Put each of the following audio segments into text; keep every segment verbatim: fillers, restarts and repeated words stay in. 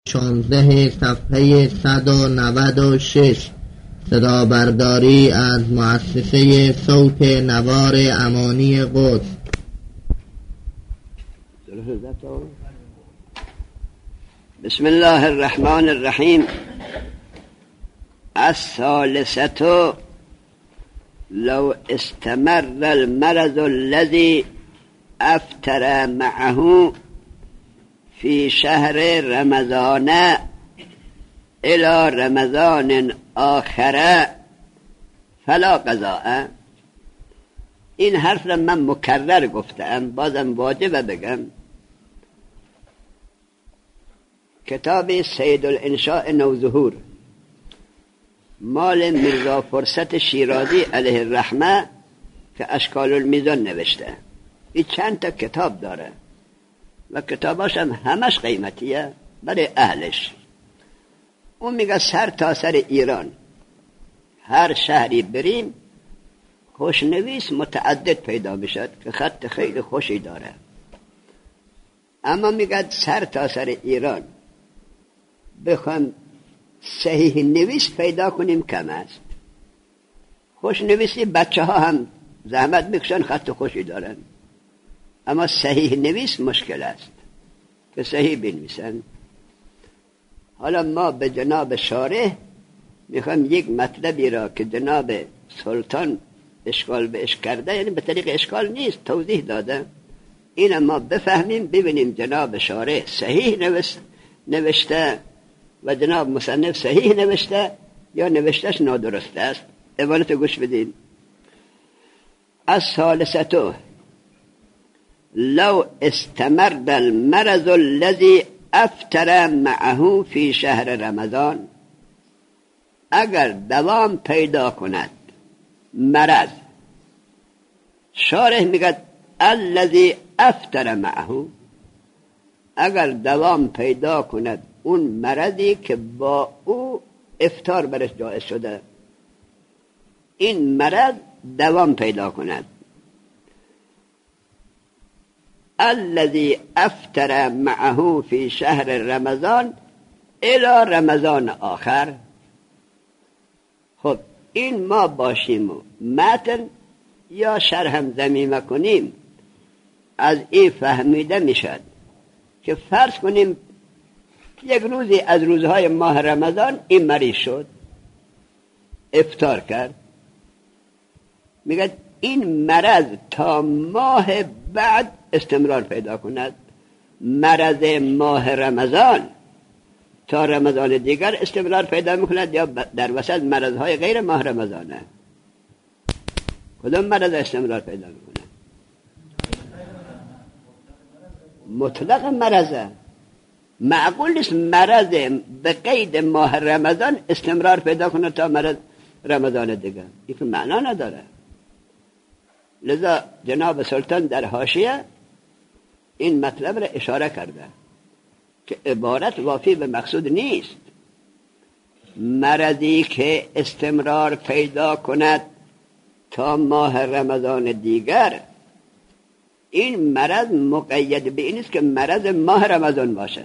شانزده صفحه صد و نود و شش صدا برداری از مؤسسه صوت نوار امانی قدس. بسم الله الرحمن الرحیم. الثالثة لو استمر المرض الذي افتر معه في شهر رمضان الى رمضان آخر فلا قضاء. این حرف را من مکرر گفتم، بازم واجبه بگم. کتاب سید الانشاء نوظهور مال میرزا فرصت شیرازی علیه الرحمه که اشکال المیزان نوشته، این چند تا کتاب داره و کتاباش هم همش قیمتیه برای اهلش. اون میگه سر تا سر ایران هر شهری بریم خوشنویس متعدد پیدا میشد که خط خیلی خوشی داره، اما میگه سر تا سر ایران بخوام صحیح نویس پیدا کنیم کم است. خوشنویسی بچه ها هم زحمت میکشن، خط خوشی دارن، اما صحیح نویس مشکل است که صحیح بنویسن. حالا ما به جناب شارح میخوام یک مطلبی را که جناب سلطان اشکال به اش کرده، یعنی به طریق اشکال نیست، توضیح داده، این ما بفهمیم، ببینیم جناب شارح صحیح نوشته و جناب مصنف صحیح نوشته یا نوشتش نادرست است. عبارت گوش بدین. الثالثة لو استمر المرض الذي افتر معه في شهر رمضان، اگر دوام پیدا کند مرض، شارح میگه الذي افتر معه، اگر دوام پیدا کند اون مرضی که با او افطار برش جایز شده، این مرض دوام پیدا کند. الذي افتر معه في شهر رمضان الى رمضان آخر. خب این ما باشیم و متن یا شرح هم ضمیمه کنیم، از این فهمیده میشد که فرض کنیم یک روزی از روزهای ماه رمضان این مریض شد، افطار کرد، میگه این مرض تا ماه بعد استمرار پیدا کند. مرض ماه رمضان تا رمضان دیگر استمرار پیدا میکند یا در وسط مرضهای غیر ماه رمضانه؟ کدام مرض استمرار پیدا میکنه؟ مطلق مرضه. معقول نیست مرض به قید ماه رمضان استمرار پیدا کنه تا مرض رمضان دیگر، این که معنا نداره. لذا جناب سلطان در حاشیه این مطلب را اشاره کرده که عبارت وافی به مقصود نیست. مرضی که استمرار پیدا کند تا ماه رمضان دیگر، این مرض مقید به این است که مرض ماه رمضان باشه.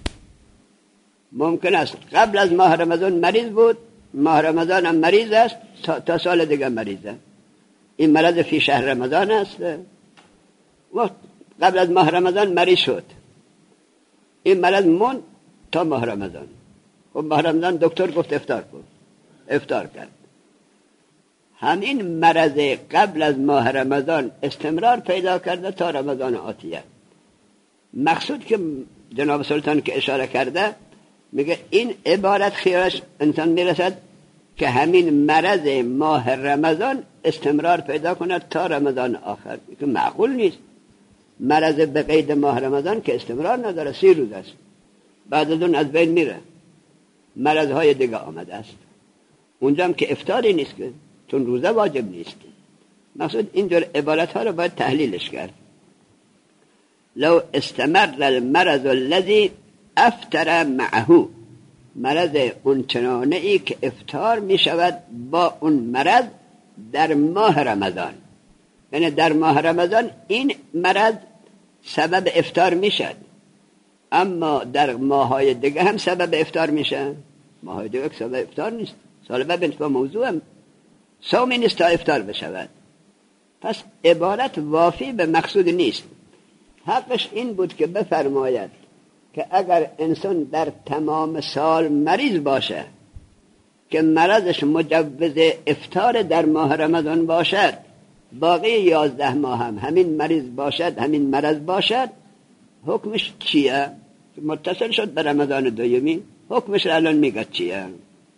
ممکن است قبل از ماه رمضان مریض بود، ماه رمضان هم مریض است، تا سال دیگر مریضه. این مرض فی شهر رمضان است و قبل از ماه رمضان مریض شد، این مرض مون تا ماه رمضان. خب ماه رمضان دکتر گفت افطار کن، افطار کرد. همین مرض قبل از ماه رمضان استمرار پیدا کرده تا رمضان آتیه. مقصود که جناب سلطان که اشاره کرده، میگه این عبارت خیالش انسان میرسد که همین مرض ماه رمضان استمرار پیدا کند تا رمضان آخر، که معقول نیست. مرض به قید ماه رمضان که استمرار نداره، سی روز است، بعد از اون از بین میره، مرض های دیگه آمده است. اونجا هم که افطاری نیست که، چون روزه واجب نیست. مقصود اینجور عبارت ها رو باید تحلیلش کرد. لو استمر المرض الذي افتر معه، مرض اون چنانه ای که افطار می شود با اون مرض در ماه رمضان، یعنی در ماه رمضان این مرض سبب افطار می شد، اما در ماهای دیگه هم سبب افطار میشه. ماهای دیگه سبب افطار نیست. سال ببین با موضوع هم صومی نیست تا افطار بشود. پس عبارت وافی به مقصود نیست. حقش این بود که بفرماید که اگر انسان در تمام سال مریض باشه که مرضش مجوز افطار در ماه رمضان باشد، باقی یازده ماه هم همین مریض باشد، همین مرض باشد، حکمش چیه؟ متصل شد به رمضان دومی، حکمش الان میگه چیه؟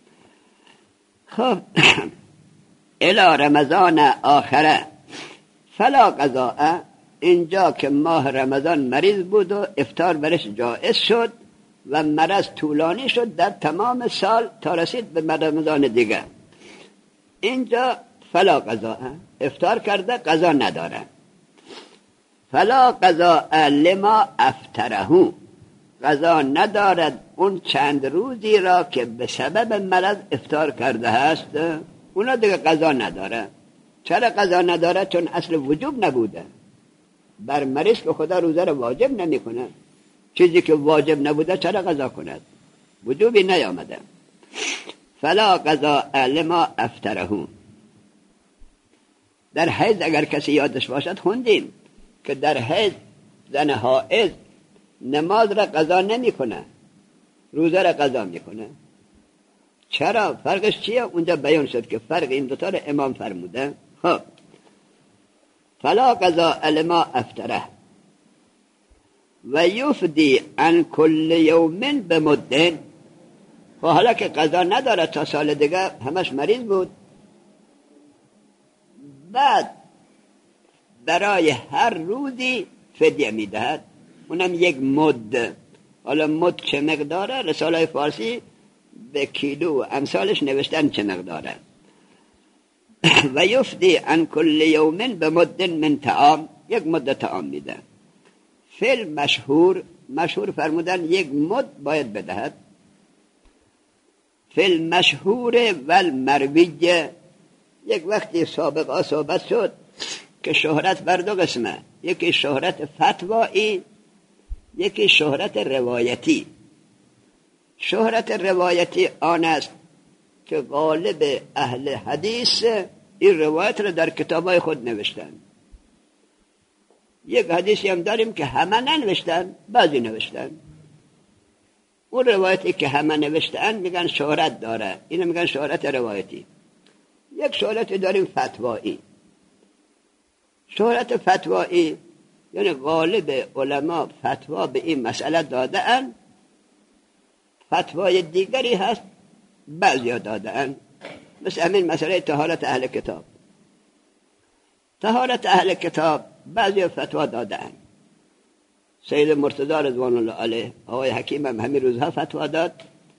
خب الی رمضان آخره فلا قضاء، اینجا که ماه رمضان مریض بود و افطار برش جائز شد و مرض طولانی شد در تمام سال تا رسید به رمضان دیگه، اینجا فلا قضاء، افطار کرده قضا نداره. فلا قضاء لما افطره، قضا ندارد اون چند روزی را که به سبب مرض افطار کرده هست، اونا دیگه قضا نداره. چرا قضا نداره؟ چون اصل وجوب نبوده. بر مریض که خدا روزه را واجب نمی کنه، چیزی که واجب نبوده چرا قضا کند؟ وجوبی نیامده. فلا قضاء لما افطره. در حیض اگر کسی یادش باشد خوندیم که در حیض زن حائض نماز را قضا نمی کنه، روزه را قضا می کنه. چرا؟ فرقش چیه؟ اونجا بیان شد که فرق این دوتا را امام فرموده. خب فلا قضاء لما افطره و یفدی عن کل یوم بمدن. خب حالا که قضا نداره تا سال دیگه همش مریض بود، بعد برای هر روزی فدیه میدهد، اونم یک مد. حالا مد چه مقداره؟ رساله فارسی به کیلو و امثالش نوشتن چه مقداره. و یفدی عن کل یوم به مد من طعام، یک مد طعام میده. فعل مشهور، مشهور فرمودن یک مد باید بدهد. فعل مشهور والمرویه، یک وقتی سابقا صحبت شد که شهرت بر دو قسمه، یکی شهرت فتوایی، یکی شهرت روایتی. شهرت روایتی آن است که غالب اهل حدیث این روایت رو در کتابای خود نوشتن. یک حدیثی هم داریم که همه ننوشتن، بعضی نوشتن. اون روایتی که همه نوشتن میگن شهرت داره، اینو میگن شهرت روایتی. یک شهرت داریم فتوایی. شهرت فتوایی یعنی غالب علما فتوا به این مسئله داده اند، فتوای دیگری هست بعضی داده اند، مثل همین مسئله طهارت اهل کتاب. طهارت اهل کتاب بعضی فتوا داده اند. سید مرتضی رضوان الله علیه، آقای حکیم هم همین روزها فتوا داد.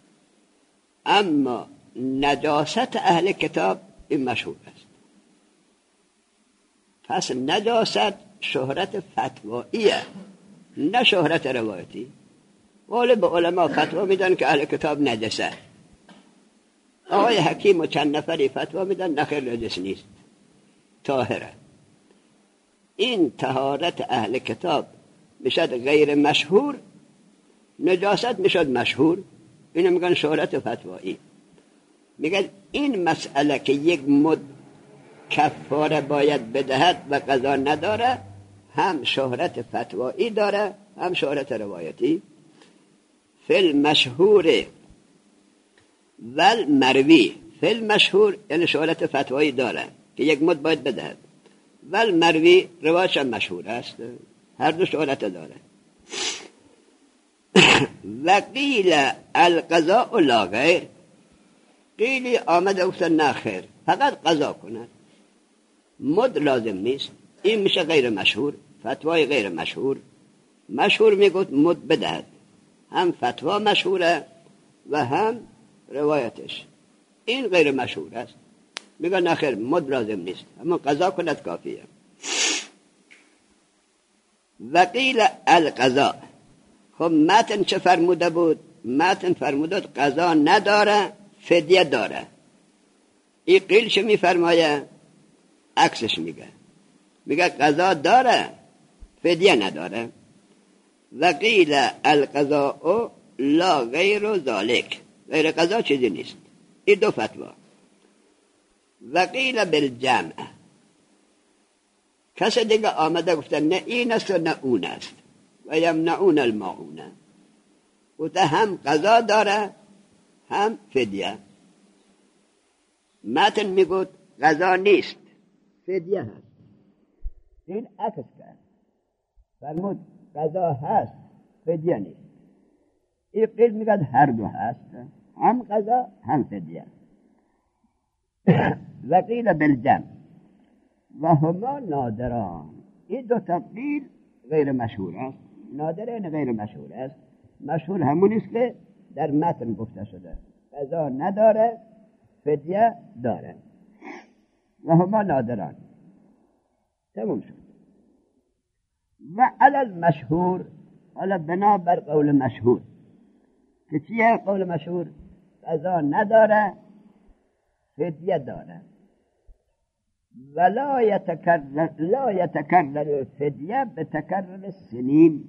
اما نجاست اهل کتاب این مشهور است. پس نجاست شهرت فتواییه، نه شهرت روایتی. غالب علما فتوا میدن که اهل کتاب نجسه. آقای حکیم و چند نفری فتوا میدن نخیر نجس نیست، طاهره. این طهارت اهل کتاب میشد غیر مشهور، نجاست میشد مشهور. اینو میگن شهرت فتوایی. میگن این مسئله که یک مد کفاره باید بدهد و قضا نداره، هم شهرت فتوایی داره هم شهرت روایتی. فل مشهور ول مروی، فل مشهور یعنی شهرت فتوایی داره که یک مد باید بدهد، ول مروی روایتش مشهور است، هر دو شهرت داره. و قیل القضاء لا غیر، قیلی آمده گفتن نه خیر، فقط قضا کند، مد لازم نیست. این میشه غیر مشهور، فتوای غیر مشهور. مشهور میگوید مد بدهد، هم فتوا مشهوره و هم روایتش. این غیر مشهور است، میگه نه خیر مد لازم نیست، اما قضا کند کافیه. و قیل القضاء، خب متن چه فرموده بود؟ متن فرموده قضا نداره، فدیه داره. این قیل چه میفرمایه؟ عکسش میگه، میگه قضا داره، فدیه نداره. و قیل القضاء لا غیر ذالک، غیر قضا چیزی نیست. این دو فتوا. و قیل بالجمع، کس دیگه آمده گفتن نه این است و نه اون است. و یمنعون الماعون، گفته هم قضا داره هم فدیه. متن میگوت قضا نیست فدیه هست، این عکس کرد، فرمود قضا هست فدیه نیست. این قیل میگد هر دو هست، هم قضا هم فدیه. و قیل بالجمع و هما نادران، این دو تقلیل غیر مشهور است. نادر این غیر مشهور است. مشهور همون است که در متن گفته شده، قضا نداره فدیه داره. و هما نادران، تمام شد. و علی المشهور، حالا بنا بر قول مشهور که چیه قول مشهور؟ قضا نداره فدیه داره. ولا يتكرر لا يتكرر الفدیه بتکرر السنین،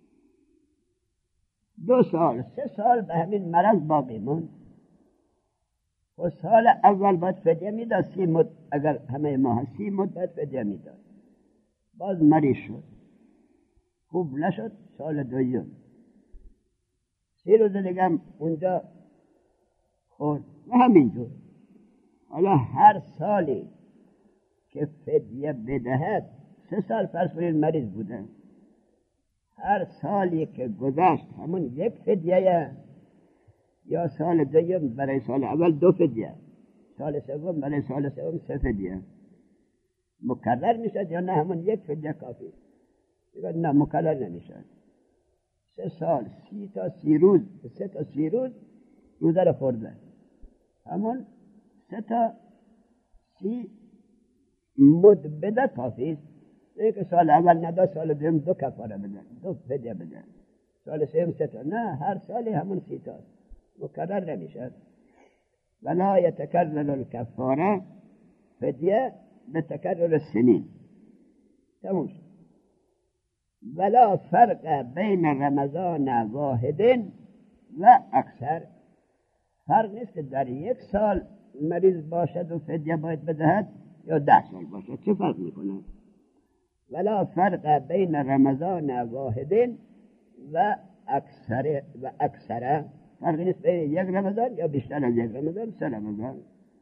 دو سال سه سال به همین مرض باقی موند. و سال اول باید فدیه میداد، سی مد اگر همه ماه سی مد باید فدیه میداد. باز مریض شد، خوب نشد، سال دویم سی روز دیگه هم اونجا خورد و همینجور. حالا هر سالی که فدیه بدهد، سه سال فرض کنید مریض بوده، هر سالی که گذشت همون یک فدیه، یا سال دوم برای سال اول دو فدیه، سال سوم برای سال سوم سه فدیه. مکرر میشد یا نه همون یک فدیه کافی؟ نه مکرر نمیشد. سه سال سی تا سی روز، سه تا سی روز روزه رو خورده، همون سه تا سی مد بده کافی است. یک سال اول نداد، سال دوم دو کفاره بده، دو فدیه بده، سال سوم سه تا. نه، هر سالی همون سی تا مکرر نمیشد. ولا يتكرر الكفاره فدیه بتکرر السنین، تموم شد. ولا فرق بین رمضان واحد و اکثر، فرق نیست که در یک سال مریض باشد و فدیه باید بدهد یا ده سال باشد، چه فرق میکنه؟ ولا فرق بین رمضان واحد و اکثر و اکثر، فرق نیست بین یک رمضان یا بیشتر از یک رمضان، سه رمضان،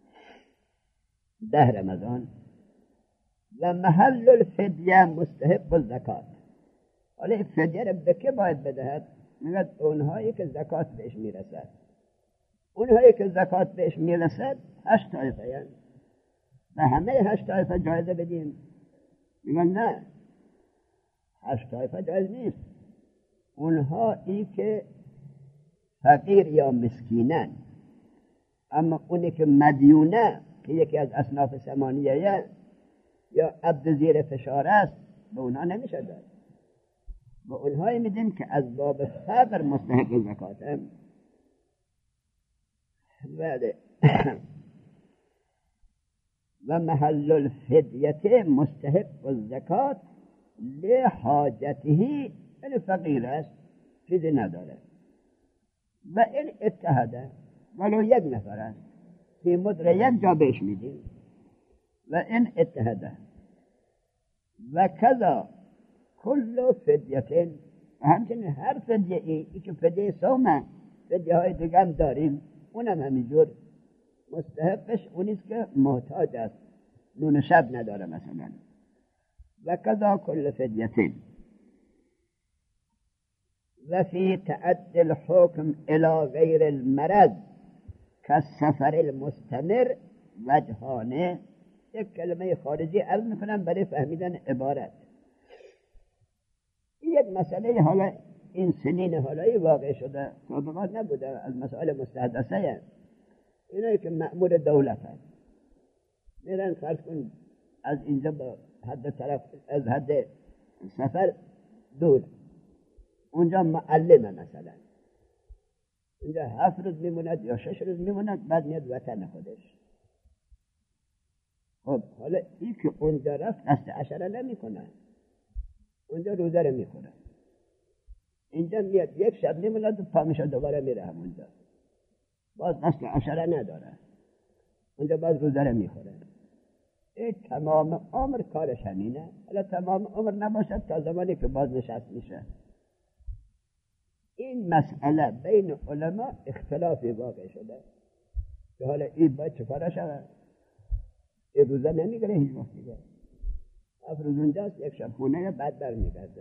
ده رمضان. و محل الفدیه مستحق الزکات، حالا فدیه را به که باید بدهد؟ میگه اونهایی که زکات بهش میرسد. اونهایی که زکات بهش میرسد هشت طایفه یعنی، و همه هشت طایفه جایزه بدیم؟ میگن نه، هشت طایفه جایز نیست. اونهایی که فقیر یا مسکینن، اما اونی که مدیونه که یکی از اصناف ثمانیه یا عبد زیر فشار است، به اونها نمیشه داد. و اونهایی میدیم که از باب فقر مستحق زکات هم. و محل الفدیه مستحق الزکات لحاجته، یعنی فقیر است چیزی نداره. و این اتحاده ولو یک نفر است، سی مدر یک جا بهش میدیم. و این اتحاده و کذا کل فدیه، همچنین هر فدیه ای, ای که فدیه سومه، فدیه های دیگه هم داریم، اونم همینجور مستحقش اونیست که محتاج است، نون شب نداره مثلا. و کذا کل فدیه. و فی تعدی الحکم الى غیر المرض کالسفر المستمر وجهانه. یک کلمه خارجی عرض میکنم برای فهمیدن عبارت. یک مسئله حالا این سنین حالایی واقع شده، سابقات نبوده، از مسائل مستحدثه. اینایی که مأمور دولت هست میرن فرض کن از اینجا با حد طرف، از حد سفر دور، اونجا معلمه مثلا، اونجا هفت روز میموند یا شش روز میموند، بعد میاد وطن خودش. خب حالا این که اونجا رفت قصد عشره نمی کنه، اونجا روزه رو میخوره. اینجا میاد یک شب میموند و پا میشه دوباره میره همونجا، باز قصد عشره نداره، اونجا باز روزه رو میخوره. این تمام عمر کارش همینه. حالا تمام عمر نباشد تا زمانی که باز نشست میشه. این مسئله بین علما اختلافی واقع شده که حالا این باید چکاره شود. این روزه نمیگره هیچ وقت دیگه، افروز اونجاست، یک شب خونه بعد بر میگرده.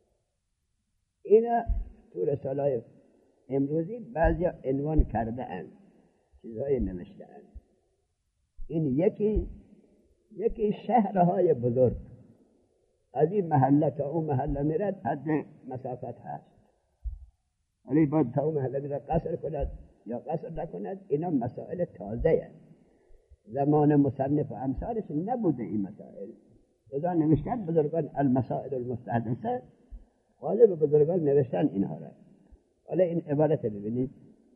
اینا تو رسالای امروزی بعضی عنوان کرده اند، چیزهای نوشته اند. این یکی یکی شهرهای بزرگ، از این محله تا اون محله میرد حد مسافت هست، ولی باید تا اون محله میرد قصر کند یا قصر نکند. اینا مسائل تازه هست، زمان مصنف و امثالش نبوده این مسائل. اذا نوشتن بزرگان المسائل المستحدثه، غالب بزرگان نوشتن اینها را. حالا این عبارت ببینید: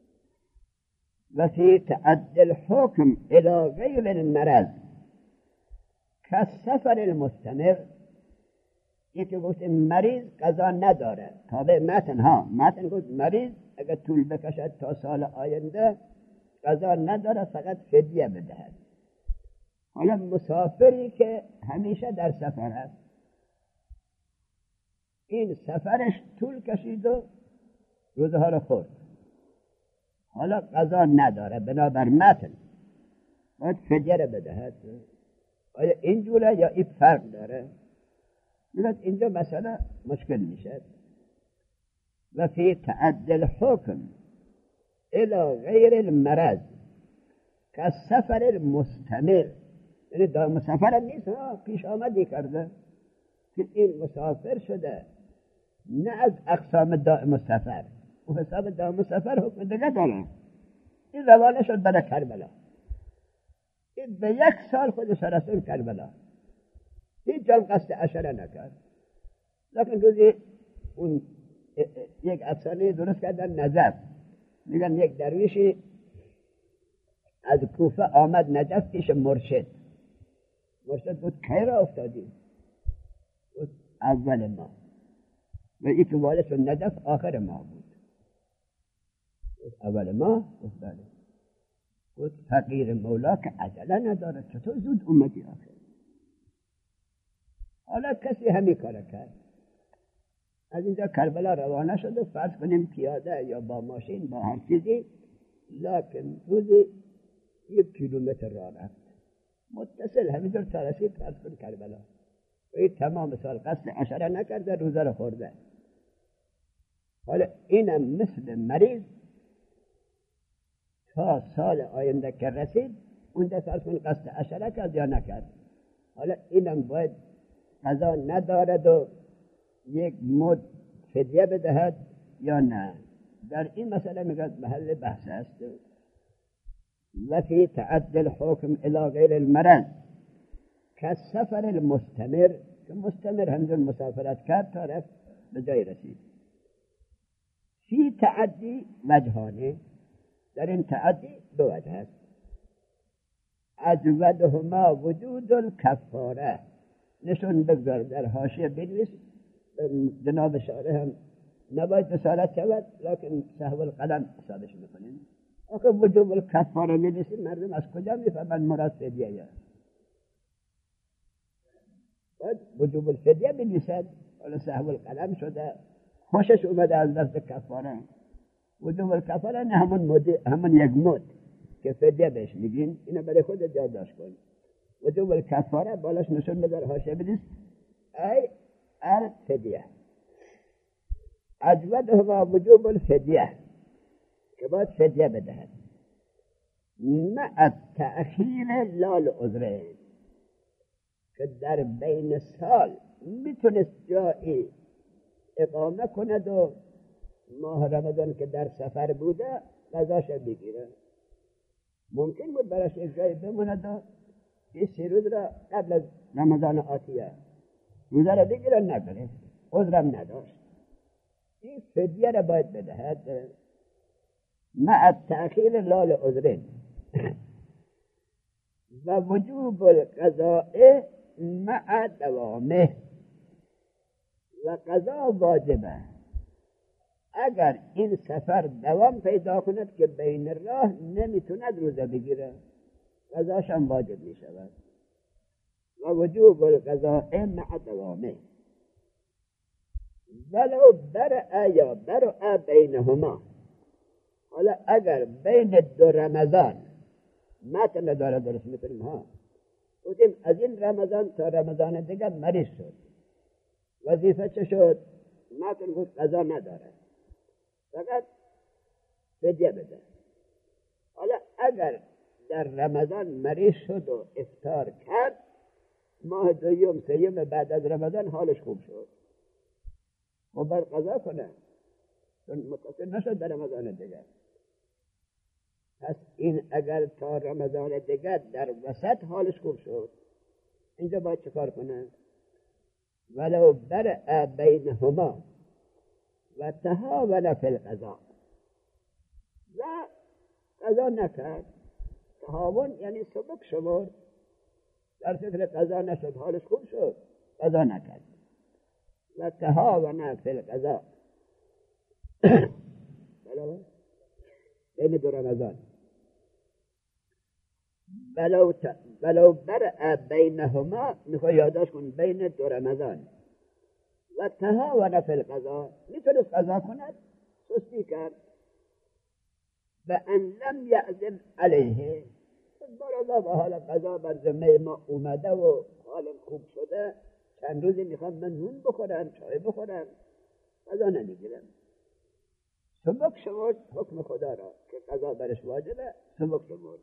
و فی تعدی الحکم الى غیر المرض کالسفر المستمر. یکی گفت مریض قضا نداره، تابع متن ها، متن گفت مریض اگر طول بکشد تا سال آینده قضا نداره، فقط فدیه بدهد. حالا مسافری که همیشه در سفر است، این سفرش طول کشید و روزه ها رو خورد، حالا قضا نداره، بنابر متن باید فدیه رو بدهد. آیا اینجوره یا این فرق داره؟ میگه اینجا مسئله مشکل میشه. و فی تعدی الحکم الى غیر المرض کالسفر المستمر، یعنی دائم مسافر نیست، پیش آمدی کرده که این مسافر شده، نه از اقسام دائم سفر. و حساب دائم سفر حکم دیگه داره. این روانه شد برای کربلا، این به یک سال خودش رسول کربلا، هیچ جان قصد عشره نکرد. لیکن روزی اون یک افسانه درست کردن نجف، میگن یک درویشی از کوفه آمد نجف پیش مرشد. مرشد بود کی را افتادی؟ بود اول ما. و این که والد شد نجف آخر ما بود. بود اول ما بود بله. بود فقیر مولا که عجله نداره، چطور زود اومدی آخر؟ حالا کسی همین کار کرد. از اینجا کربلا روانه شد و فرض کنیم پیاده یا با ماشین با هر چیزی، لکن روزی یک کیلومتر راه رفت متصل، همینطور تا رسید فرض کن کربلا. و این تمام سال قصد عشره نکرده، روزه رو خورده. حالا اینم مثل مریض تا سال آینده که رسید، اونجا فرض کن قصد عشره کرد یا نکرد. حالا اینم باید قضا ندارد و یک مد فدیه بدهد یا نه. در این مسئله میگه محل بحث است. و فی تعدی الحکم الی غیر المرض کالسفر المستمر، که مستمر همزون مسافرت کرد تا رفت به جای رسید. فی تعدی وجهانه، در این تعدی دو وجه است. اجودهما وجود الکفاره، نشون بگذار در حاشیه بنویس، جناب شارح هم نباید رسالت شود، لکن سهو القلم حسابش میکنیم. آخه وجوب الکفاره می‌نویسید، مردم از کجا میفهمن مراد فدیه است؟ باید وجوب الفدیه بنویسد. حالا سهو القلم شده، خوشش اومده از دست کفاره. وجوب الکفاره نه همون مد، همون یک مد که فدیه بهش میگین، اینو برای خودت یادداشت کن. وجوب الکفاره بالاش نشون بده در حاشیه بنویس ای الفدیه. اجودهما وجوب الفدیه، که باید فدیه بدهد. مع تأخیر لال عذرین، که در بین سال میتونست جایی اقامه کند و ماه رمضان که در سفر بوده قضاش بگیره. ممکن بود براش یک جایی بموند و این سی روز را قبل از رمضان آتیه روزه را بگیره، نگره، عذرم نداشت. این فدیه را باید بدهد. مع تأخیر لال عذرین و وجوب القضاء مع دوامه، و قضا واجبه اگر این سفر دوام پیدا کند که بین راه نمیتوند روزه بگیره قضاش هم واجب می شود. و وجوب القضاء مع دوامه ولو برع یا برع بینهما. حالا اگر بین دو رمضان متن داره درست میکنیم ها بودیم از این رمضان تا رمضان دیگر مریض شد، وظیفه چه شد؟ متن گفت قضا نداره، فقط فدیه بده. حالا اگر در رمضان مریض شد و افطار کرد، ماه دوم سوم بعد از رمضان حالش خوب شد، و بر قضا کنه چون متصل نشد در رمضان دیگر. پس این اگر تا رمضان دیگر در وسط حالش خوب شد، اینجا باید چکار کنه؟ ولو برع بینهما و تهاون فی القضاء، و قضا نکرد. تهاون یعنی سبک شمرد، در فکر قضا نشد، حالش خوب شد، قضا نکرد. و تهاون فی القضاء بین دو رمضان ولو, ت... ولو برع بینهما، میخوای یاداش کن بین دو رمضان، و تهاون فی القضاء، میتونست قضا کند، سستی کرد. و ان لم یعزم علیه، بارالله با حال قضا بر ذمه ما اومده و حالم خوب شده، چند روزی میخوام من نون بخورم، چای بخورم، قضا نمیگیرم. سبک شمرد حکم خدا را که قضا برش واجبه، سبک شمرد.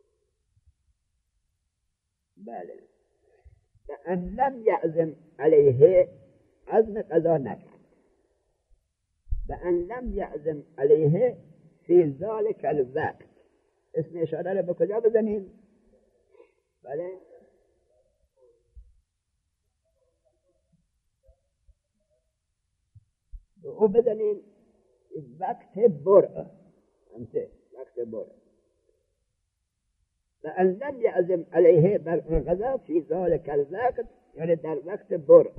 بله. و ان لم یعزم علیه، عزم قضا نکرد. و ان لم یعزم علیه فی ذلک الوقت، اسم اشاره رو به کجا بزنیم؟ بله، او بزنیم وقت برع، همسه وقت برع. و ان لم یعزم علیه بر قضا فی ذلک الوقت، یعنی در وقت برع.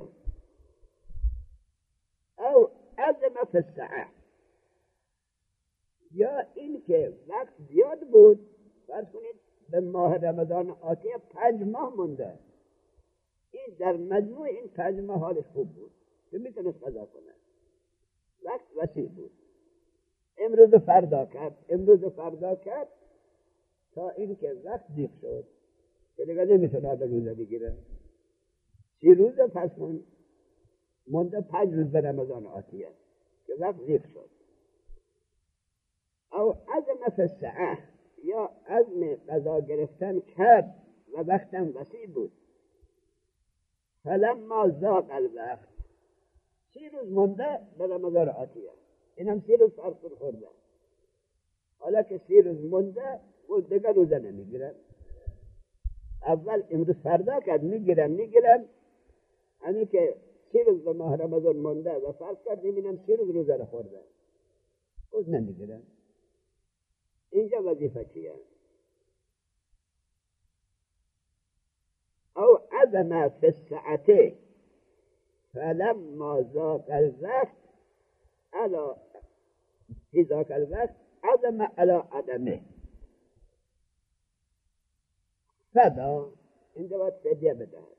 او عزم فی الساعه، یا این که وقت زیاد بود، فرض کنید به ماه رمضان آتی پنج ماه مونده، این در مجموع این پنج ماه حالش خوب بود که میتونست قضا کنه، وقت وسیع بود. امروز فردا کرد، امروز فردا کرد تا این که وقت دیق شد که دیگه نمیتونه به روزه بگیره. سی روز پس کن مونده پنج روز به رمضان آتیه که وقت دیق شد. او عزم فی الساعه، یا عزم قضا گرفتن کرد و وقتم وسیع بود. فلما ضاق الوقت، سی روز مونده به رمضان آتیه، اینم سی روز فرق خورده. حالا که سی روز مونده و دیگر روزه نمیگیرن، اول امروز فردا کرد میگیرن میگیرن همین که سی روز به ماه رمضان مونده و فرض کرد میبینم سی روز روزه رو خورده، روز نمیگیرن. اینجا وظیفه چیه؟ او عزم فی الساعه فلما ضاق الوقت علی فی ذاک الوقت عزم علی عدمه فدا، اینجا باید فدیه بدهد.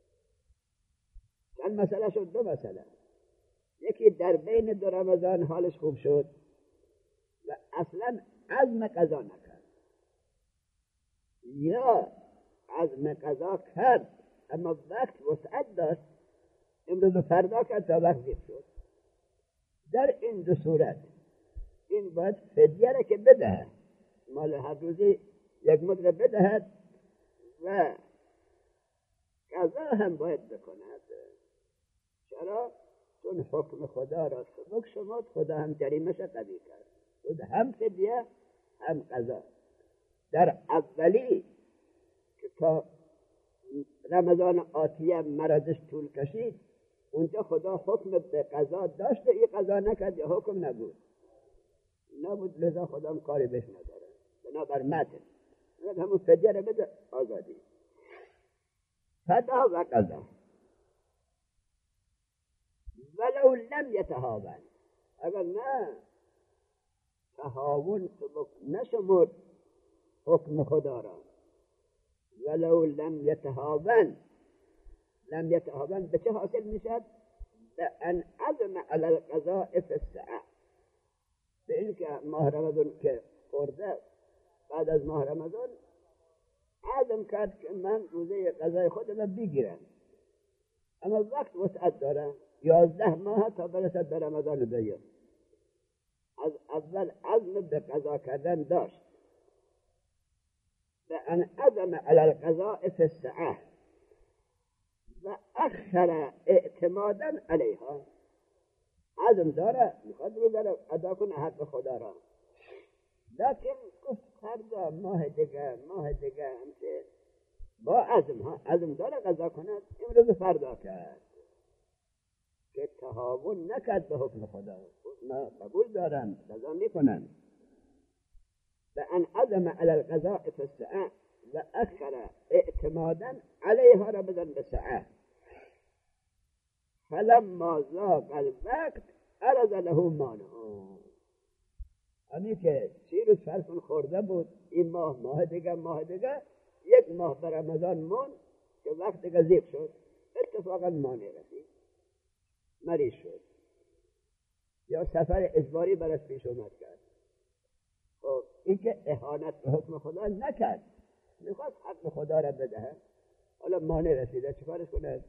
چند مسئله شد؟ دو مسئله. یکی در بین دو رمضان حالش خوب شد و اصلا عزم قضا نکرد، یا عزم قضا کرد اما وقت وسعت داشت، امروز فردا کرد تا وقت دیق شد. در این دو صورت این باید فدیه را که بدهد، مال هر روزی یک مد را بدهد و قضا هم باید بکند. چرا؟ چون حکم خدا را سبک شمرد، خدا هم جریمش قوی کرد، خود هم فدیه هم قضا. در اولی که تا رمضان آتیه مرضش طول کشید، اونجا خدا حکم به قضا داشت و این قضا نکرد یا حکم نبود نبود لذا خدا هم کاری بهش نداره، بنابر متن همون فدیه را بده، آزادی. فدا و قضا ولو لم یتهاون، اگر نه تهاون سبک نشمرد حکم خدا را. ولو لم یتهاون، لم یتهاون به چه حاصل میشد؟ به ان عزم علی القضاء فی الساعه، به این که ماه رمضان که خورده بعد از ماه رمضان عزم کرد که من روزه قضای خود را بگیرم، اما وقت وسعت داره یازده ماه تا برسد به رمضان دوم. از اول عزم به قضا کردن داشت، به ان عزم علی القضاء فی الساعه و اخر اعتمادا علیها. عزم داره میخواد رو ادا کنه حق خدا را، لیکن گفت فردا ماه دیگه ماه دیگه همچه با عزم ها عزم داره قضا کند، امروز فردا کرد که تهاون نکرد به حکم خدا. ما قبول دارم قضا میکنم. به ان عزم علی القضاء فی الساعه و اخر اعتمادا علیها را بدن به ساعه. فلما ضاق الوقت عرض له مانع. همین که سی روز فرسون خورده بود، این ماه ماه دیگه ماه دیگه یک ماه بر رمضان مون که وقت دیگه ضیق شد، اتفاقا مانع رسید، مریض شد یا سفر اجباری برش پیش اومد کرد. خب این که اهانت به حکم خدا نکرد، میخواست حق خدا را بدهه، حالا مانع رسیده چیکارش کنه؟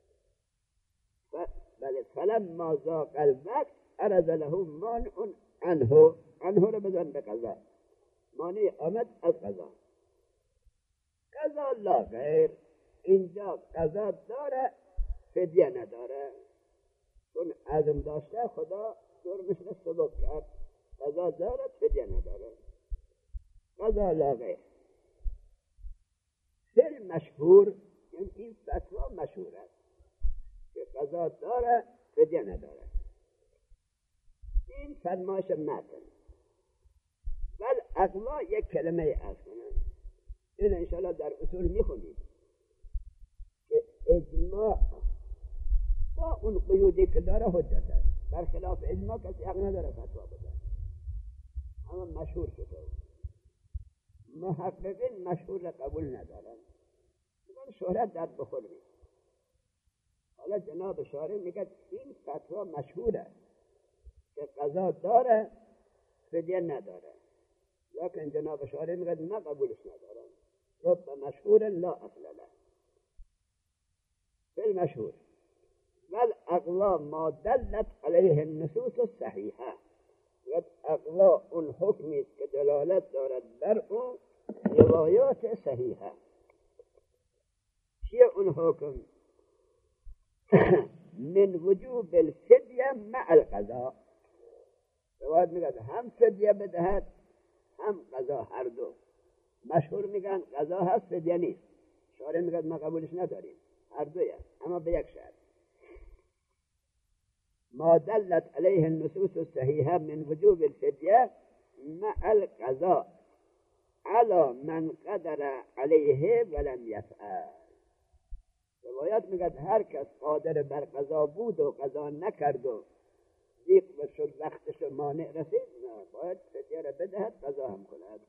بله فلما ضاق الوقت عرض له مانع عنه. عنه را بزن به قضا، مانع آمد از قضا. قضا لا غیر، اینجا قضا داره فدیه نداره، چون عزم داشته خدا جرمش را سبک کرد. قضا داره فدیه نداره. قضا لا غیر فی مشهور، یعنی این فتوا مشهور است که قضا داره فدیه نداره. این فرمایش متن. ولی اقوا یک کلمه از کنم، این انشاءالله در اصول میخونید که اجماع با اون قیودی که داره حجت است. برخلاف اجماع کسی حق نداره فتوا بده، اما مشهور شده. محققین مشهور را قبول ندارن، چون شهرت در بخور نیست. حالا جناب شارع میگه این فتوا مشهوره که قضا داره فدیه نداره، لیکن جناب شارع میگه من قبولش ندارم. رب مشهور لا اصل له. فی المشهور والاقوا ما دلت علیه النصوص الصحیحه. و اقوا اون حکمی که دلالت دارد بر اون روایات صحیحه. چیه اون حکم؟ من وجوب الفدیه مع القضاء. روایت میگن هم فدیه بدهد هم قضا، هر دو. مشهور میگن قضا هست فدیه نیست، شارع میگن ما قبولش نداریم، هر دویه، اما به یک شرط. ما دلت علیه النصوص الصحیحه من وجوب الفدیه مع القضاء على من قدر علیه ولم یفعل. روایات میگن هر کس قادر بر قضا بود و قضا نکرد و ضیق شد وقتش مانع رسید، نه باید فدیه را بدهد، قضا هم کند.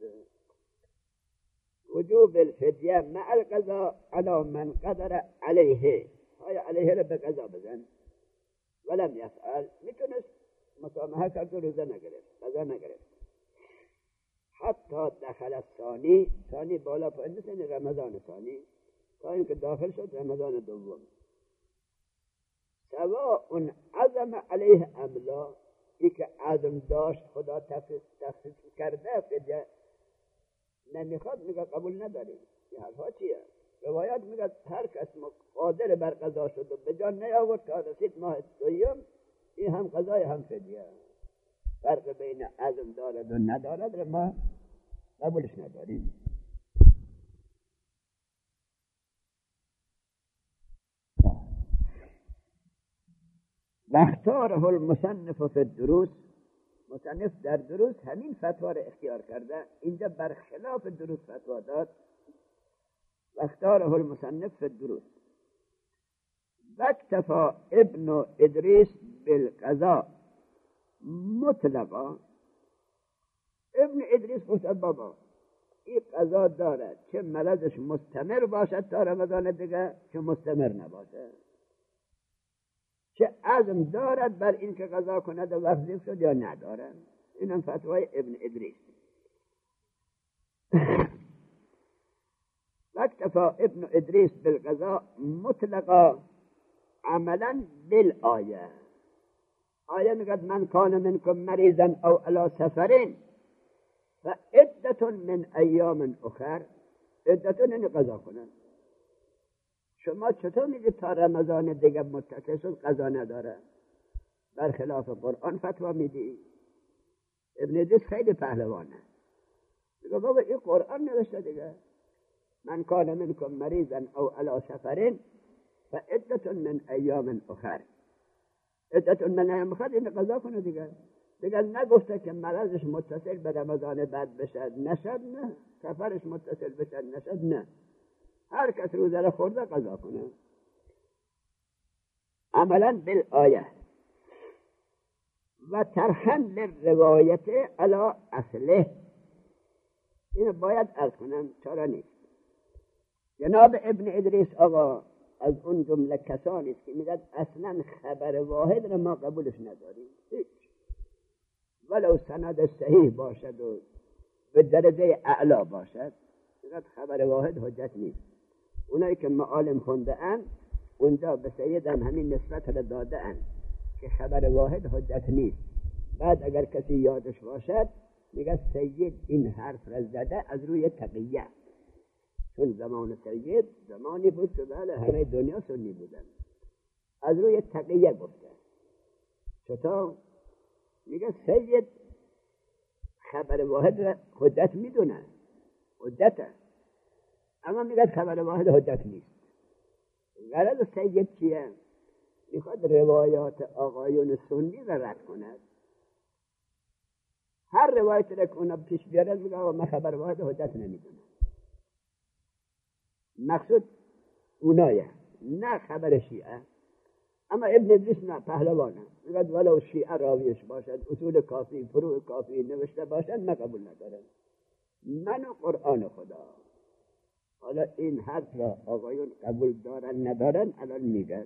وجوب الفدیه مع القضاء على من قدر علیه. های علیه را به قضا بزن. ولم یفعل، میتونست مسامحه کرد و روزه نگرفت، قضا نگرفت. حتی دخل الثانی، ثانی بالا پایین سن رمضان ثانی، تا اینکه داخل شد رمضان دوم. سواء عزم علیه املا، ای که عزم داشت خدا تخصیص کرده فدیه نمیخواد، میگه قبول نداریم. این حرفا چیه؟ روایات میگه هر کس قادر بر قضا شد و به جان نیاورد تا رسید ماه دوم، این هم قضای هم فدیه. فرق بین عزم دارد و ندارد رو ما قبولش نداریم. واختاره المصنف فی الدروس، مصنف در دروس همین فتوا را اختیار کرده، اینجا برخلاف دروس فتوا داد. واختاره المصنف فی الدروس واکتفى ابن ادریس بالقضاء مطلقا. ابن ادریس گفت بابا این قضا دارد که مرضش مستمر باشد تا رمضان دیگه که مستمر نباشه، چه عزم دارد بر این که قضا کند و وقت شد یا ندارد. اینم فتوای ابن ادریس. واکتفا ابن ادریس بالقضاء مطلقا عملا بالآیه. آیه میگد من کان منکم مریضا او علی سفرین فعدة من ایام اخر. عدتون این قضا کنن. شما چطور میگید تا رمضان دیگه متصل شد قضا نداره؟ برخلاف قرآن فتوا میدی. ابن ادریس خیلی پهلوانه. میگه بابا این قرآن نوشته دیگه، من کان منکم مریضا او علی سفرین فعدة من ایام اخر. عدة من ایام اخر این قضا کنه دیگه. دیگه نگفته که مرضش متصل به رمضان بعد بشه نشد، نه. سفرش متصل بشه نشد، نه. هر کس روزه را خورده قضا کنه عملا بالآیه. و ترحن للروایت علی اصله. اینو باید عرض کنم، چرا نیست. جناب ابن ادریس آقا از اون جمله کسانی است که میگن اصلا خبر واحد را ما قبولش نداریم، هیچ، ولو سند صحیح باشد و به درجه اعلا باشد، میگن خبر واحد حجت نیست. اونایی که معالم خونده اند اونجا به سیدم همین نسبت را داده اند که خبر واحد حجت نیست. بعد اگر کسی یادش باشد میگه سید این حرف را زده از روی تقیه، چون زمان سید زمانی بود که بله همه دنیا سنی بودن، از روی تقیه گفته. چطور؟ میگه سید خبر واحد را حجت میدونه، حجته، اما میگه خبر واحد حجت نیست. غرض سید چیه؟ میخواد روایات آقایون سنی را رد کند. هر روایت را که اونا پیش بیاره میگه من خبر واحد حجت نمیدونه. مقصود اونایه، نه خبر شیعه. اما ابن ادریس نه، پهلوانه، میگه ولو شیعه راویش باشد، اصول کافی، فروع کافی نوشته باشد، من قبول ندارم، من و قرآن خدا. حالا این حرف را آقایون قبول دارن ندارن الان میگه.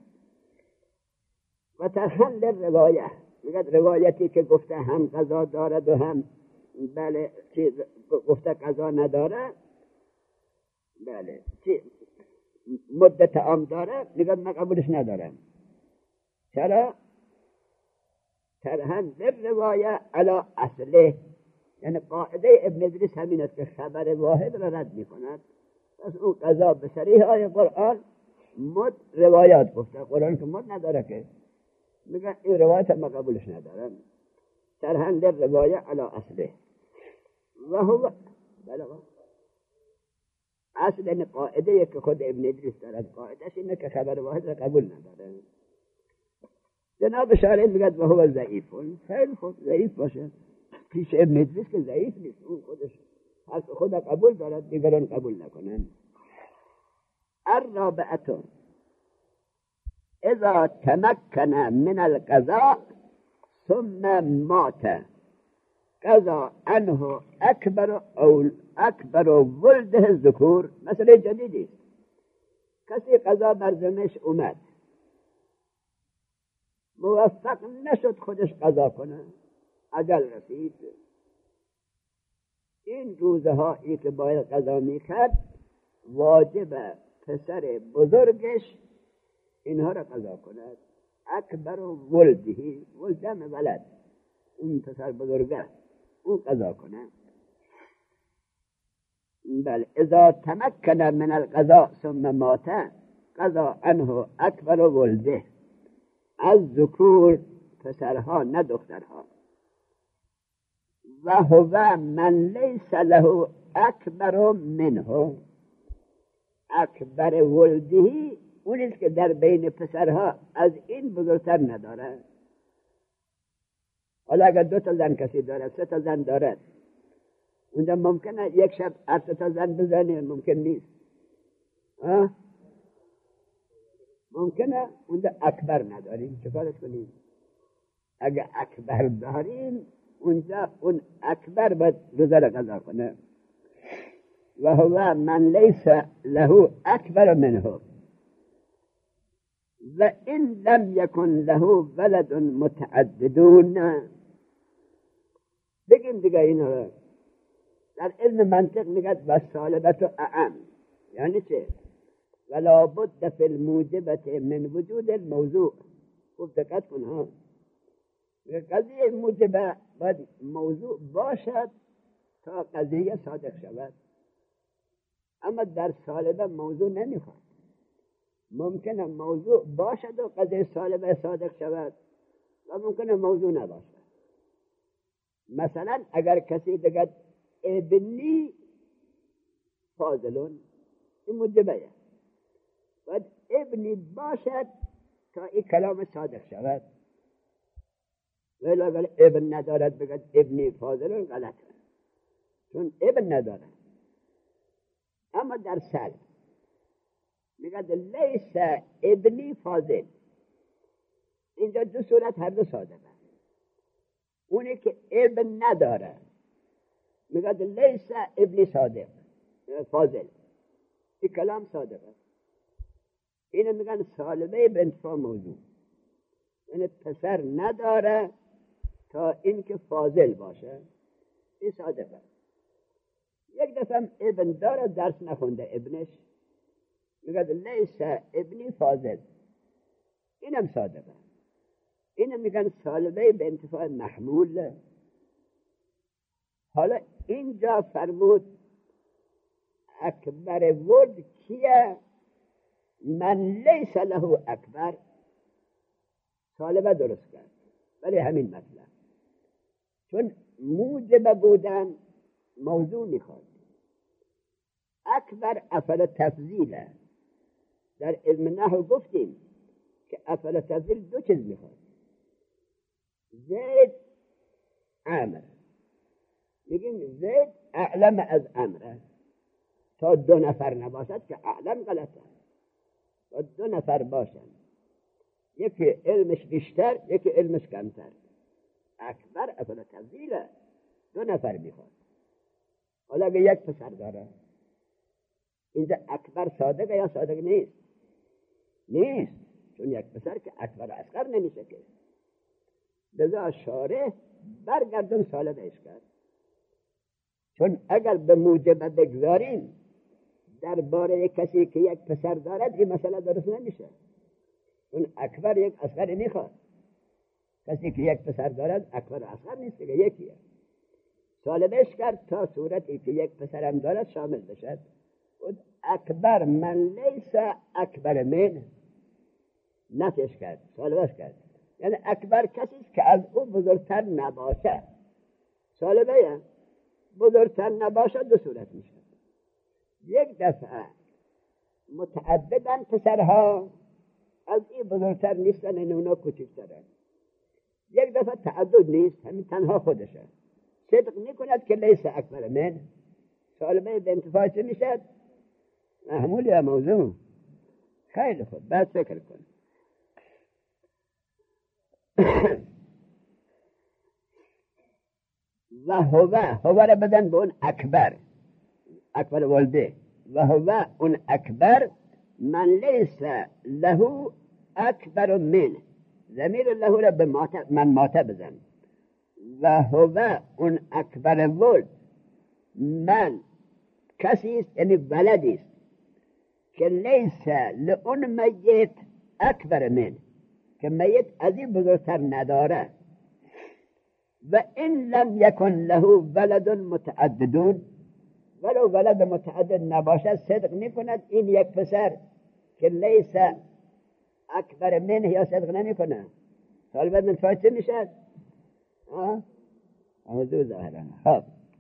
و تحل روایه، میگه روایتی که گفته هم قضا دارد و هم بله گفته قضا نداره، بله مدت عام داره، میگه من قبولش ندارم. چرا؟ ترهن در روایه علا اصله، یعنی قاعده ابن ادریس همین است که خبر واحد را رد میکند. پس اون قضا به صریح آیه قرآن مد روایات گفته، قرآن که مد نداره که، میگه این روایت ما قبولش ندارم. ترهن در روایه علا اصله و هو بله اصل این قاعده که خود ابن ادریس دارد، قاعدهش اینه که خبر واحد را قبول نداره. جناب شارح میگه و هو ضعیف. خیلی خوب، ضعیف باشه پیش ابن ادریس که ضعیف نیست، اون خودش حرف خود قبول دارد، دیگران قبول نکنن. الرابعه اذا تمکن من القضاء ثم مات قضا عنه اکبر او اکبر ولده الذکور. مسئله جدیدی، کسی قضا بر ذمه‌اش اومد، موفق نشد خودش قضا کنه، اجل رسید، این روزه هایی که باید قضا میکرد واجب پسر بزرگش اینها را قضا کند. اکبر ولدهی، ولدم ولد، اون پسر بزرگه، اون قضا کنه. بله اذا تمکن من القضاء ثم مات قضا عنه اکبر ولده، از ذکور پسرها نه دخترها. و هو من لیس له اکبر منه، اکبر ولدهی اونیست که در بین پسرها از این بزرگتر نداره. حالا اگر دو تا زن کسی داره، سه تا زن داره، اونجا ممکنه یک شب هر سه تا زن بزنه؟ ممکن نیست. ها؟ ممکنه اونجا اکبر نداریم، چه کارش کنیم؟ اگه اکبر داریم اونجا اون اکبر باید روزه را قضا کنه. و هو من لیس له اکبر منه و این لم یکن له ولد متعددون. بگیم دیگه اینا را در علم منطق میگد و سالبت اعم، یعنی چه؟ ولا بد فی الموجبت من وجود الموضوع. خوب دقت کن ها، قضیه موجبه باید موضوع باشد تا قضیه صادق شود، اما در سالبه موضوع نمیخواد. ممکنه موضوع باشد و قضیه سالبه صادق شود و ممکنه موضوع نباشد. مثلا اگر کسی بگه ابنی فاضلون، این موجبه باید ابنی باشد تا این کلام صادق شود. ولی اگر ابن ندارد بگه ابنی فاضلون غلطه، چون ابن ندارد. اما در سلب میگه لیس ابنی فاضل، اینجا دو صورت هر دو صادقه. اونی که ابن نداره میگه لیس ابنی صادق فاضل، این کلام صادقه. اینه میگن سالبه به انتفاع موضوع، یعنی پسر نداره تا اینکه فاضل باشه، این صادقه. یک دفعه هم ابن داره درس نخونده ابنش، میگه لیس ابنی فاضل، اینم صادقه. اینم میگن سالبه به انتفاع محمول. حالا اینجا فرمود اکبر ولد کیه؟ من لیس له اکبر. سالبه درست کرد، ولی همین مطلب، چون موجب بودن موضوع میخواد. اکبر افعل تفضیله. در علم نحو گفتیم که افعل تفضیل دو چیز میخواد. زید عمر، میگیم زید اعلم از عمره، تا دو نفر نباشد که اعلم غلطه، تا دو نفر باشن، یکی علمش بیشتر یکی علمش کمتر. اکبر افعل تفضیله، دو نفر میخواد. حالا اگه یک پسر داره، اینجا اکبر صادقه یا صادق نیست؟ نیست، چون یک پسر که اکبر اصغر نمیشه که. لذا شارح برگردون سالبهش کرد، چون اگر به موجب بگذاریم درباره کسی که یک پسر دارد این مسئله درست نمیشه، چون اکبر یک اصغر میخواد. کسی که یک پسر دارد اکبر اصغر نیست که یکیه. سالبهش کرد تا صورتی که یک پسرم دارد شامل بشد. اکبر من لیس اکبر من، نفیش کرد، سالبهش کرد. یعنی اکبر کسی است که از او بزرگتر نباشه. سالبه بزرگتر نباشه دو صورت میشه. یک دفعه متعددن پسرها، از این بزرگتر نیستن، این اونا کوچکترن. یک دفعه تعدد نیست، همین تنها خودشه. صدق میکند که لیس اکبر من. سالبه به انتفاع چه میشد؟ محمول یا موضوع؟ خیلی خوب، بعد فکر کن. و هو هو را بدن به اون اکبر، اکبر ولده. و هو اون اکبر من لیس له اکبر من، ضمیر له را به من ماته بزن. و هو اون اکبر ولد من کسی است، یعنی ولدی است که لیس لون میت اکبر من، که میت از این بزرگتر نداره. و این لم یکن له ولد متعددون، ولو ولد متعدد نباشد صدق میکند این یک پسر که لیس اکبر من، یا صدق نمیکنه. سال بعد من فایده میشد. ها موضوع ظاهرانه. خب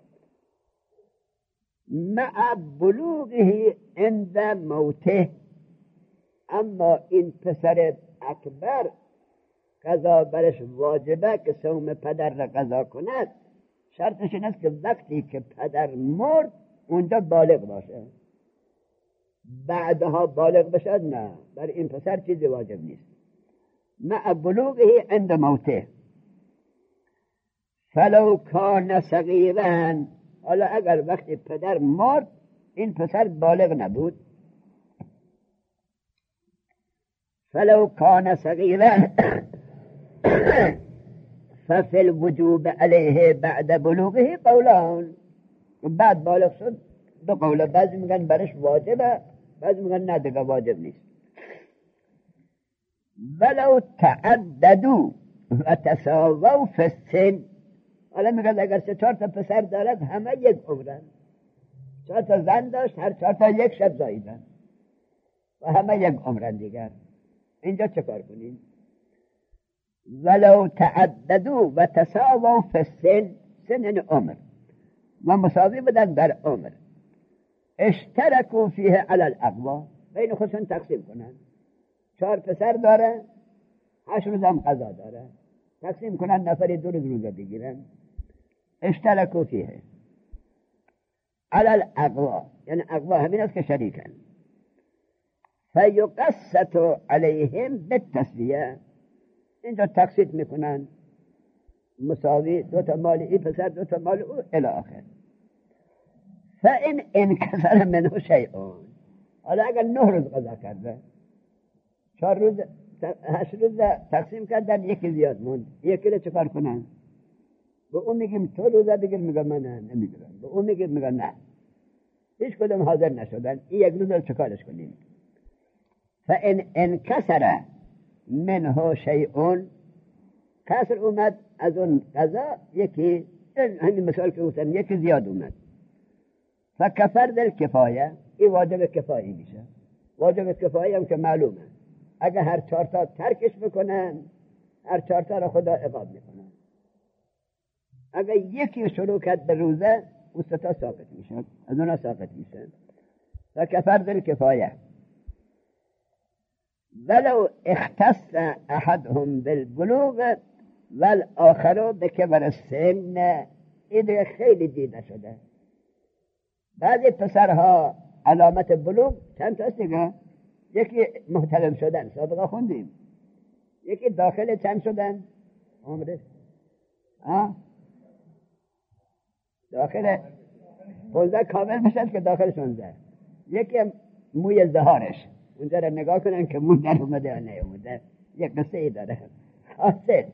مع بلوغه عند موته، اما این پسر اکبر قضا برش واجبه که سوم پدر را قضا کند. شرطش این است که وقتی که پدر مرد اونجا بالغ باشه. بعدها بالغ بشد نه، بر این پسر چیزی واجب نیست. مع بلوغه عند موته، فلو کان صغیرا، حالا اگر وقتی پدر مرد این پسر بالغ نبود، فلو کان صغیرا ففی الوجوب علیه بعد بلوغه قولان. بعد بالغ شد دو قوله، بعضی میگن برش واجبه، بعضی میگن نه دیگه واجب نیست. ولو تعددوا و تساووا فی السن، حالا میگن اگر سه چهار تا پسر دارد همه یک عمرن، چهار تا زن داشت هر چهار تا یک شب زاییدن و همه یک عمرن دیگر، اینجا چه کار کنیم؟ ولو تعددوا و تساووا فی السن، سن عمر و مساوی بدن در عمر، اشترکوا فیه علی الاقوا، بین خودشون تقسیم کنن. چهار پسر داره، هشت روز هم قضا داره، تقسیم کنن، نفری دو روز روزه بگیرن. اشترکوا فیه علی الاقوا، یعنی اقوا همین است که شریکن. فیقسط علیهم بالتسویه، اینجا تقسیم میکنن مساوی، دو تا مال این پسر دو تا مال او الی آخر. فان انکسر منه شیئون، حالا اگر نه روز قضا کرده، چهار روز هشت روز تقسیم کردن، یکی زیاد موند، یکی رو چکار کنن؟ به اون میگیم تو روزه بگیر، میگه من نه نمیگیرم، به اون میگیم میگه نه، هیچ کدوم حاضر نشدن، این یک روز رو چکارش کنیم؟ فان انکسر منه شیئون، کسر اومد از اون قضا یکی، همین مثال که گفتم یکی زیاد اومد، فکفرد الکفایه، این واجب کفایی میشه. واجب کفایی هم که معلومه، اگه هر چهار تا ترکش بکنن هر چهار تا را خدا عقاب میکنن. اگه یکی شروع کرد به روزه او ستا ساقط میشه، از اونا ساقط میشه. فکفرد الکفایه ولو اختص احدهم بالبلوغ والآخر بکبر السن، این خیلی دیده شده. بعضی پسرها علامت بلوغ چند تا است دیگه، یکی محتلم شدن، سابقا خوندیم، یکی داخل چند شدن عمرش، ها داخل پونزده کامل بشد که داخل شونزده، یکی موی زهارش اونجا را نگاه کنن که مون در اومده یا نیومده، یک قصه ای داره. حاصل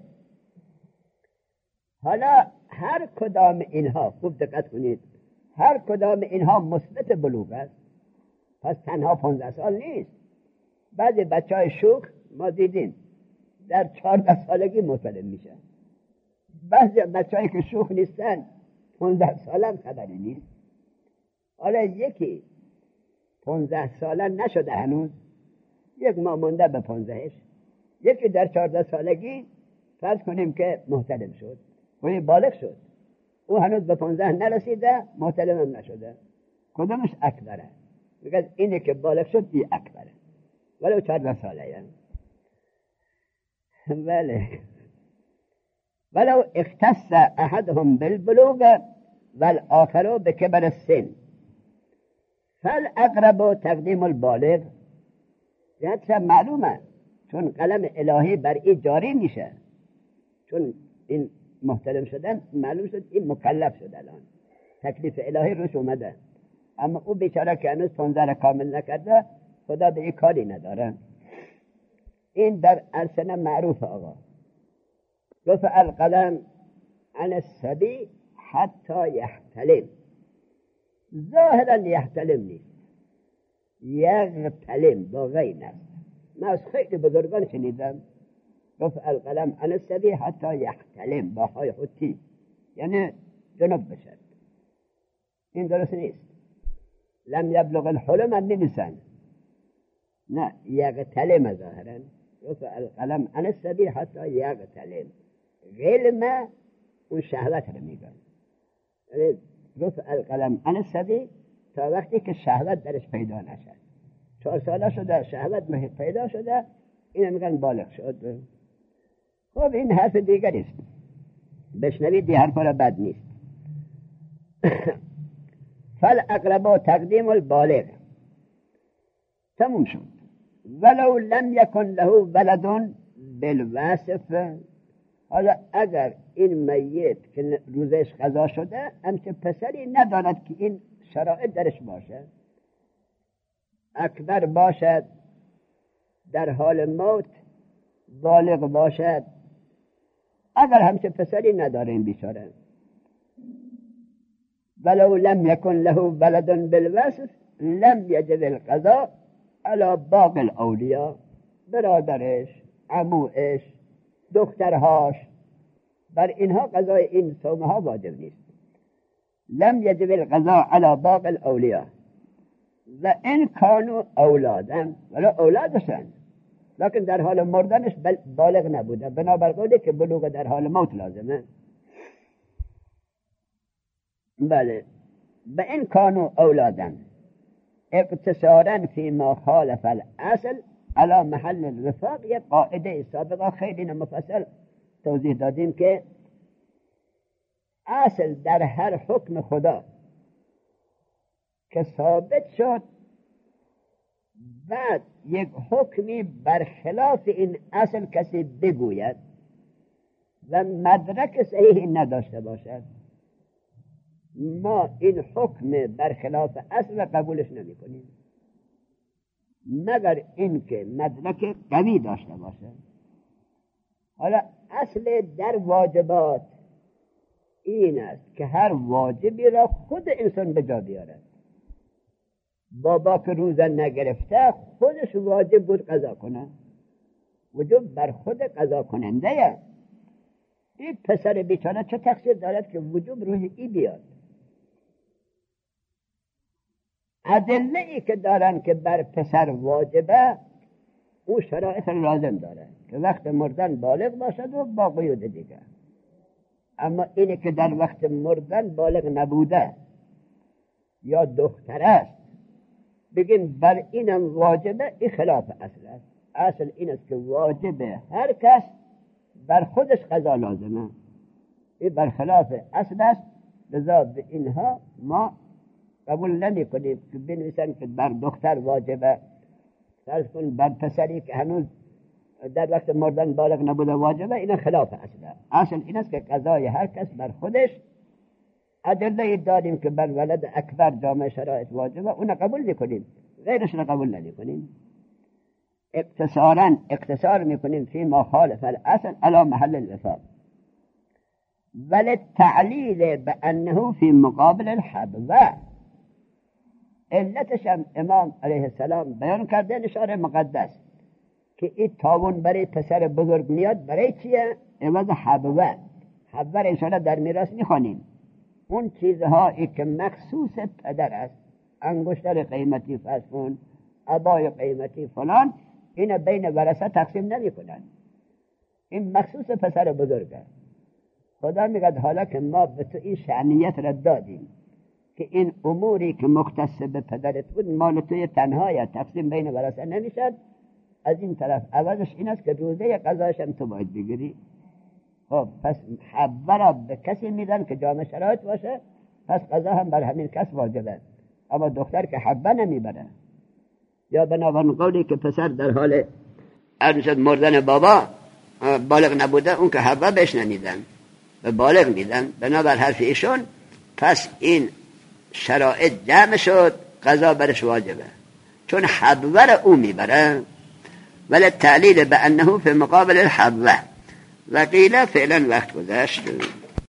حالا هر کدام اینها، خوب دقت کنید، هر کدام اینها مثبت بلوغ است، پس تنها پانزده سال نیست. بعضی بچه های شوخ ما دیدیم در چهارده سالگی مسلم میشه، بعضی بچه هایی که شوخ نیستن پانزده سال هم خبری نیست. حالا یکی پانزده ساله نشده هنوز، یک ماه مونده به پانزدهش، یکی در چهارده سالگی فرض کنیم که محتلم شد و بالغ شد، او هنوز به پانزده نرسیده، محتلم هم نشده، کدامش اکبره؟ میگه اینه که بالغ شد این اکبره، ولو چهارده ساله یعنی. بله ولو اختص احدهم بالبلوغ والآخر بکبر السن فالاقرب تقدیم البالغ، جهت معلومه چون قلم الهی بر این جاری میشه، چون این محترم شدن معلوم شد این مکلف شد، الان تکلیف الهی روش اومده، اما او بیچاره که هنوز پانزده کامل نکرده خدا به این کاری نداره. این در السنه معروف آقا، رفع القلم عن الصبی حتی یحتلم، ظاهرا یحتلم نیست، یغتلم با غین است. من از خیلی بزرگان شنیدم رفع القلم عن الصبی حتی یحتلم با های خودتی، یعنی جنوب بشد، این درست نیست. لم یبلغ الحلم هم نمیسن، نه یغتلم ظاهرا، رفع القلم عن الصبی حتی یغتلم، غلمه اون شهوت رو میگن، یعنی رفع القلم عن الصبی تا وقتی که شهوت درش پیدا نشد، چهار ساله شده شهوت محیط پیدا شده، این میگن بالغ شد. خب این حرف دیگری است، بشنوید، دی حرف را بد نیست. فالاقرب تقدیم البالغ، تموم شد. ولو لم یکن له ولد بالواسف، حالا اگر این میت که روزش قضا شده همچه پسری ندارد که این شرایط درش باشد، اکبر باشد، در حال موت، بالغ باشد، اگر همچه پسری نداره این بیچاره، ولو لم يكن له ولد بالوصف لم يجب القضاء على باقی الاولیاء، برادرش، عموش، دخترهاش، بر اینها قضای این صومه ها واجب نیست. لم يجب القضاء على باقی الاولیاء و این کانو اولادن، ولی اولادشن لکن در حال مردنش بالغ نبوده، بنابر قولی که بلوغ در حال موت لازمه. بله، به این کانو اولادن اقتصارا فی ما خالف الاصل علی محل الوفاق. یک قاعده سابقه خیلی مفصل توضیح دادیم که اصل در هر حکم خدا که ثابت شد بعد یک حکمی برخلاف این اصل کسی بگوید و مدرک صحیح نداشته باشد، ما این حکم برخلاف اصل را قبولش نمی کنیم مگر اینکه مدرک قوی داشته باشه. حالا اصل در واجبات این است که هر واجبی را خود انسان به جا بیارد. بابا که روزه نگرفته خودش واجب بود قضا کنه، وجوب بر خود قضا کننده. این پسر بیچاره چه تقصیر دارد که وجوب روی ای بیاد؟ ادله ای که دارن که بر پسر واجبه او شرایط لازم داره که وقت مردن بالغ باشد و با قیود دیگه. اما اینی که در وقت مردن بالغ نبوده یا دختر است بگیم بر اینم واجبه، این خلاف اصل است. اصل این است که واجبه هر کس بر خودش قضا لازمه، این بر خلاف اصل است. لذا به اینها ما قبول نمی کنیم که بنویسن که بر دختر واجبه، فرض کن بر پسری که هنوز در وقت مردن بالغ نبوده واجبه، این خلاف اصله. اصل این است که قضای هر کس بر خودش. ادله داریم که بر ولد اکبر جامع شرایط واجبه، اون قبول میکنیم، غیرش را قبول نمی کنیم. اقتصارا اقتصار میکنیم فی ما خالف الاصل علی محل الوفاق. ولی تعلیل بانه فی مقابل الحبوه، علتش هم امام علیه السلام بیان کرده نشاره مقدس که این تاون برای پسر بزرگ میاد. برای چیه؟ عوض حبوه. حبوه انشاءالله در میراث میخوانیم. اون چیزهایی که مخصوص پدر است، انگشتر قیمتی فرسون، عبای قیمتی فلان، این بین ورثه تقسیم نمی کنن، این مخصوص پسر بزرگ است. خدا میگه حالا که ما به تو این شأنیت را دادیم که این اموری که مختص به پدرت بود مال توی تنهایی تقسیم بین ورثه نمیشد، از این طرف عوضش این است که روزه قضایش هم تو باید بگیری. خب پس حبه را به کسی میدن که جامع شرایط باشه، پس قضا هم بر همین کس واجبه. اما دختر که حبه نمیبره، یا بنابراین قولی که پسر در حال ارشد مردن بابا بالغ نبوده، اون که حبه بهش نمیدن و بالغ میدن، بنابر حرف ایشون پس این شرایط جمع شد، قضا برش واجبه چون حبه را او میبره. ولی تعلیل به انه فی مقابل الحبه. و قیل فعلا وقت گذشت.